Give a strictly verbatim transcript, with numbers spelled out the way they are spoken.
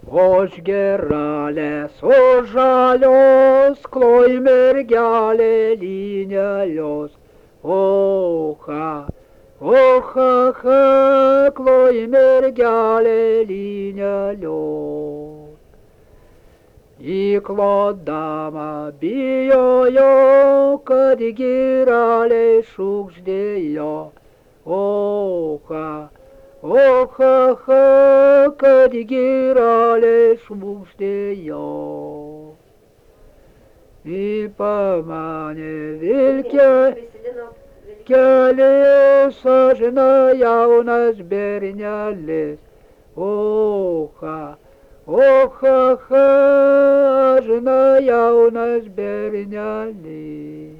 Ož geralės, ož žalios, kloj mergelė lynelios. Oha, oha, ha, kloj mergelė lynelios. Įklodama bijojo, kad giraliai šūkždėjo. Oha, oha, ha, kad giraliai šūkždėjo. Įpamanė vilkė keliais, ažina jaunas bernelis. Oha, oha, ha, ažina jaunas bernelis.